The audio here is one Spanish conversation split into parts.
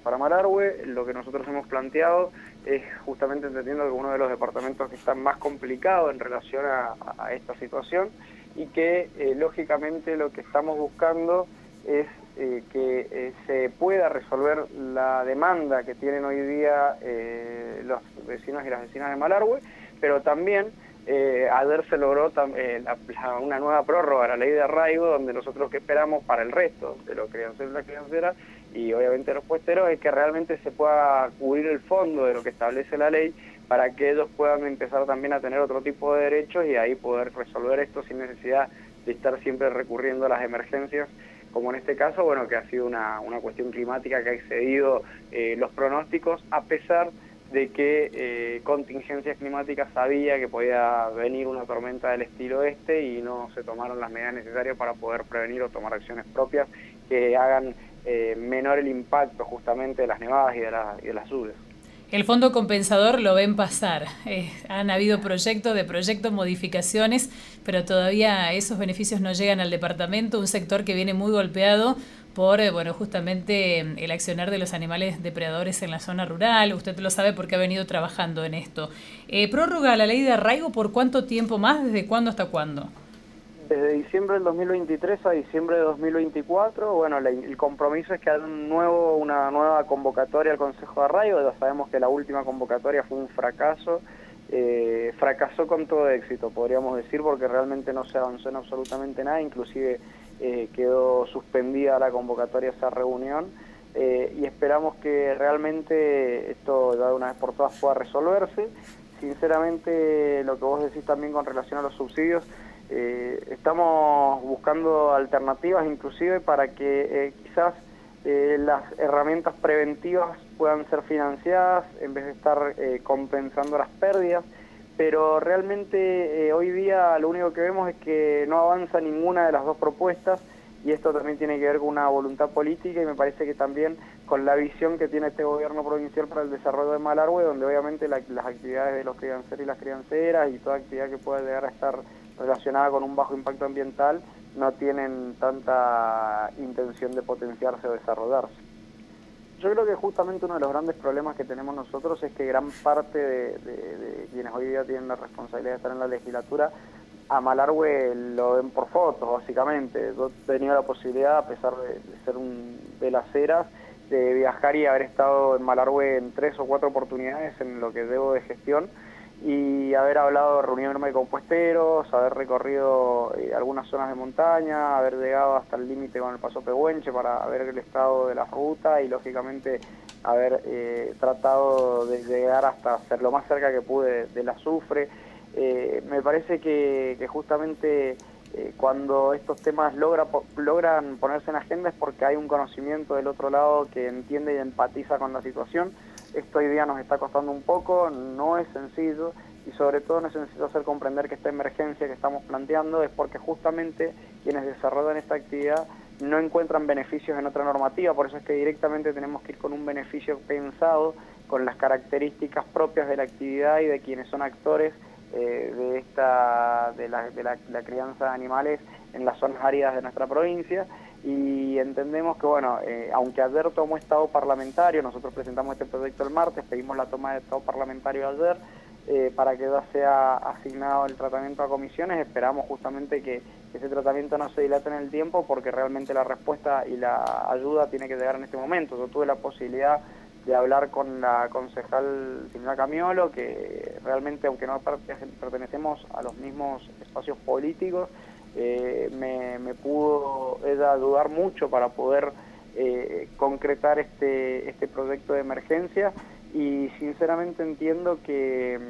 para Malargüe. Lo que nosotros hemos planteado es justamente entendiendo que uno de los departamentos que está más complicado en relación a esta situación y que lógicamente lo que estamos buscando es que se pueda resolver la demanda que tienen hoy día los vecinos y las vecinas de Malargüe, pero también ayer se logró una nueva prórroga a la ley de arraigo, donde nosotros que esperamos para el resto de los crianceros y las crianceras y obviamente los puesteros es que realmente se pueda cubrir el fondo de lo que establece la ley para que ellos puedan empezar también a tener otro tipo de derechos y ahí poder resolver esto sin necesidad de estar siempre recurriendo a las emergencias, como en este caso, bueno, que ha sido una cuestión climática que ha excedido los pronósticos, a pesar de que contingencias climáticas sabía que podía venir una tormenta del estilo este y no se tomaron las medidas necesarias para poder prevenir o tomar acciones propias que hagan menor el impacto justamente de las nevadas y de las lluvias. El fondo compensador lo ven pasar. Han habido proyectos, modificaciones, pero todavía esos beneficios no llegan al departamento, un sector que viene muy golpeado por justamente el accionar de los animales depredadores en la zona rural. Usted lo sabe porque ha venido trabajando en esto. ¿Prórroga la ley de arraigo por cuánto tiempo más? ¿Desde cuándo hasta cuándo? Desde diciembre del 2023 a diciembre de 2024, bueno, el compromiso es que haya una nueva convocatoria al Consejo de Arraigo. Ya sabemos que la última convocatoria fue un fracaso, fracasó con todo éxito, podríamos decir, porque realmente no se avanzó en absolutamente nada, inclusive quedó suspendida la convocatoria a esa reunión, y esperamos que realmente esto ya de una vez por todas pueda resolverse. Sinceramente, lo que vos decís también con relación a los subsidios, estamos buscando alternativas inclusive para que quizás las herramientas preventivas puedan ser financiadas en vez de estar compensando las pérdidas, pero realmente hoy día lo único que vemos es que no avanza ninguna de las dos propuestas y esto también tiene que ver con una voluntad política y me parece que también con la visión que tiene este gobierno provincial para el desarrollo de Malargüe, donde obviamente las actividades de los crianceros y las crianceras y toda actividad que pueda llegar a estar relacionada con un bajo impacto ambiental no tienen tanta intención de potenciarse o desarrollarse. Yo creo que justamente uno de los grandes problemas que tenemos nosotros es que gran parte de quienes hoy día tienen la responsabilidad de estar en la legislatura a Malargüe lo ven por fotos, básicamente. Yo he tenido la posibilidad, a pesar de ser de las Heras, de viajar y haber estado en Malargüe en 3 o 4 oportunidades en lo que debo de gestión y haber hablado, reunirme con puesteros, haber recorrido algunas zonas de montaña, haber llegado hasta el límite con el Paso Pehuenche para ver el estado de la ruta y lógicamente haber tratado de llegar hasta ser lo más cerca que pude del azufre. Me parece que justamente cuando estos temas logran ponerse en agenda es porque hay un conocimiento del otro lado que entiende y empatiza con la situación. Esto hoy día nos está costando un poco, no es sencillo y sobre todo no es sencillo hacer comprender que esta emergencia que estamos planteando es porque justamente quienes desarrollan esta actividad no encuentran beneficios en otra normativa, por eso es que directamente tenemos que ir con un beneficio pensado con las características propias de la actividad y de quienes son actores de la crianza de animales en las zonas áridas de nuestra provincia y entendemos que, bueno, aunque ayer tomó estado parlamentario, nosotros presentamos este proyecto el martes, pedimos la toma de estado parlamentario ayer para que ya sea asignado el tratamiento a comisiones, esperamos justamente que ese tratamiento no se dilate en el tiempo porque realmente la respuesta y la ayuda tiene que llegar en este momento. Yo tuve la posibilidad de hablar con la concejal Silvina Camiolo, que realmente, aunque no pertenecemos a los mismos espacios políticos, me pudo ella ayudar mucho para poder concretar este proyecto de emergencia y sinceramente entiendo que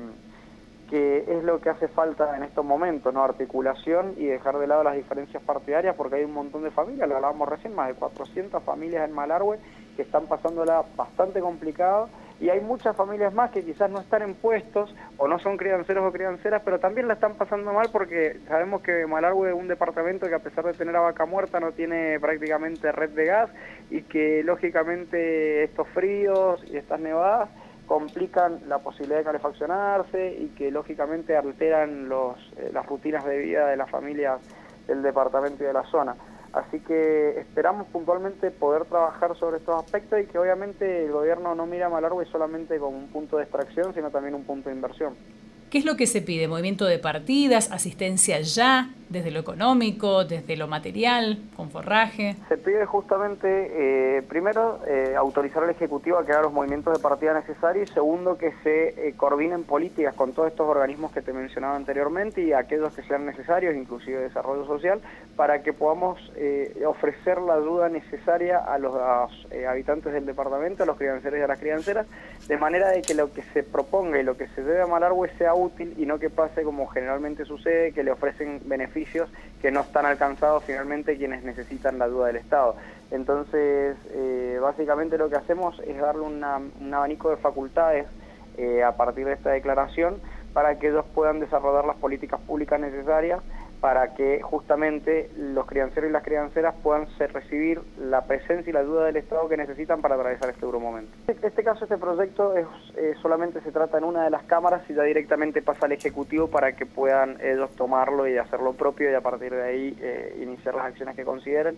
es lo que hace falta en estos momentos, ¿no? Articulación y dejar de lado las diferencias partidarias porque hay un montón de familias, lo hablábamos recién, más de 400 familias en Malargüe que están pasándola bastante complicado y hay muchas familias más que quizás no están en puestos o no son crianceros o crianceras, pero también la están pasando mal porque sabemos que Malargüe es un departamento que a pesar de tener a Vaca Muerta no tiene prácticamente red de gas y que lógicamente estos fríos y estas nevadas complican la posibilidad de calefaccionarse y que lógicamente alteran las rutinas de vida de las familias del departamento y de la zona. Así que esperamos puntualmente poder trabajar sobre estos aspectos y que obviamente el gobierno no mira a Malargüe solamente como un punto de extracción, sino también un punto de inversión. ¿Qué es lo que se pide? ¿Movimiento de partidas, asistencia ya, desde lo económico, desde lo material, con forraje? Se pide justamente, primero, autorizar al Ejecutivo a que haga los movimientos de partida necesarios y segundo, que se coordinen políticas con todos estos organismos que te mencionaba anteriormente y aquellos que sean necesarios, inclusive desarrollo social, para que podamos ofrecer la ayuda necesaria a los habitantes del departamento, a los crianceros y a las crianceras, de manera de que lo que se proponga y lo que se lleve a Malargüe sea útil y no que pase como generalmente sucede, que le ofrecen beneficios que no están alcanzados finalmente quienes necesitan la ayuda del Estado. Entonces, básicamente lo que hacemos es darle un abanico de facultades a partir de esta declaración para que ellos puedan desarrollar las políticas públicas necesarias para que justamente los crianceros y las crianceras puedan recibir la presencia y la ayuda del Estado que necesitan para atravesar este duro momento. En este caso, este proyecto solamente se trata en una de las cámaras y ya directamente pasa al Ejecutivo para que puedan ellos tomarlo y hacer lo propio y a partir de ahí iniciar las acciones que consideren.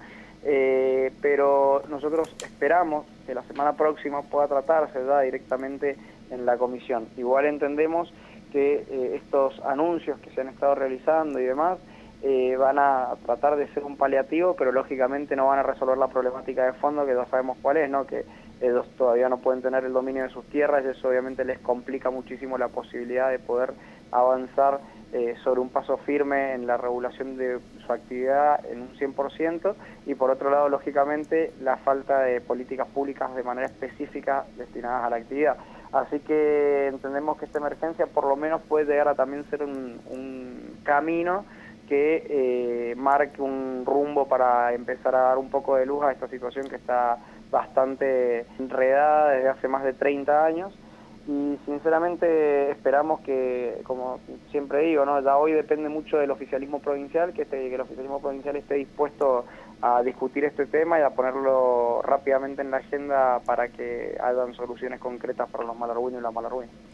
Pero nosotros esperamos que la semana próxima pueda tratarse ya directamente en la comisión. Igual entendemos que estos anuncios que se han estado realizando y demás van a tratar de ser un paliativo, pero lógicamente no van a resolver la problemática de fondo, que ya sabemos cuál es, ¿no? Que ellos todavía no pueden tener el dominio de sus tierras y eso obviamente les complica muchísimo la posibilidad de poder avanzar sobre un paso firme en la regulación de su actividad en un 100%, y por otro lado, lógicamente, la falta de políticas públicas de manera específica destinadas a la actividad. Así que entendemos que esta emergencia por lo menos puede llegar a también ser un camino que marque un rumbo para empezar a dar un poco de luz a esta situación que está bastante enredada desde hace más de 30 años. Y sinceramente esperamos que, como siempre digo, ¿no? Ya hoy depende mucho del oficialismo provincial, que el oficialismo provincial esté dispuesto a discutir este tema y a ponerlo rápidamente en la agenda para que hayan soluciones concretas para los malargüeños y las malargüeñas.